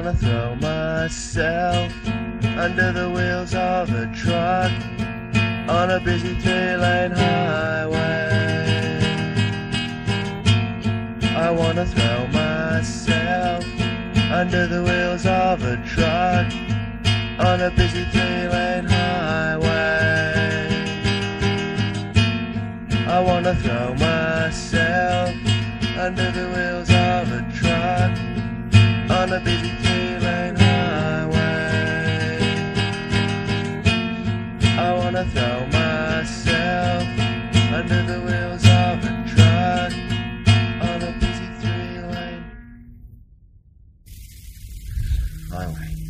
wanna throw myself under the wheels of a truck on a busy three-lane highway. I wanna throw myself under the wheels of a truck on a busy three-lane highway. I wanna throw myself under the wheels of a truck on a busy three-lane highway. I wanna throw myself under the wheels of a truck on a busy three-lane highway.